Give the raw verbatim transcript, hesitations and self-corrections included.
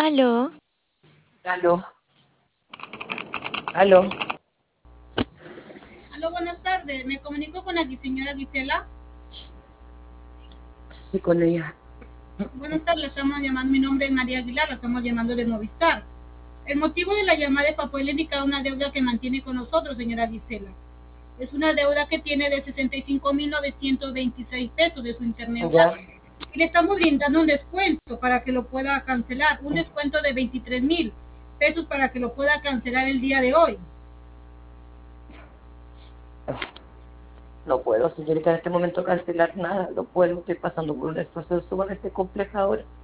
Aló, Aló, aló, Aló, buenas tardes. Me comunico con la señora Gisela. sí, con ella. Buenas tardes, le estamos llamando. Mi nombre es María Aguilar, la estamos llamando de Movistar. El motivo de la llamada es para poderle indicar una deuda que mantiene con nosotros, señora Gisela. Es una deuda que tiene de sesenta y cinco mil novecientos veintiséis pesos de su internet Ya, hogar. Y le estamos brindando un descuento para que lo pueda cancelar. Un descuento de veintitrés mil pesos para que lo pueda cancelar el día de hoy. no puedo, señorita, en este momento cancelar nada, no puedo, estoy pasando por una situación sumamente compleja ahora.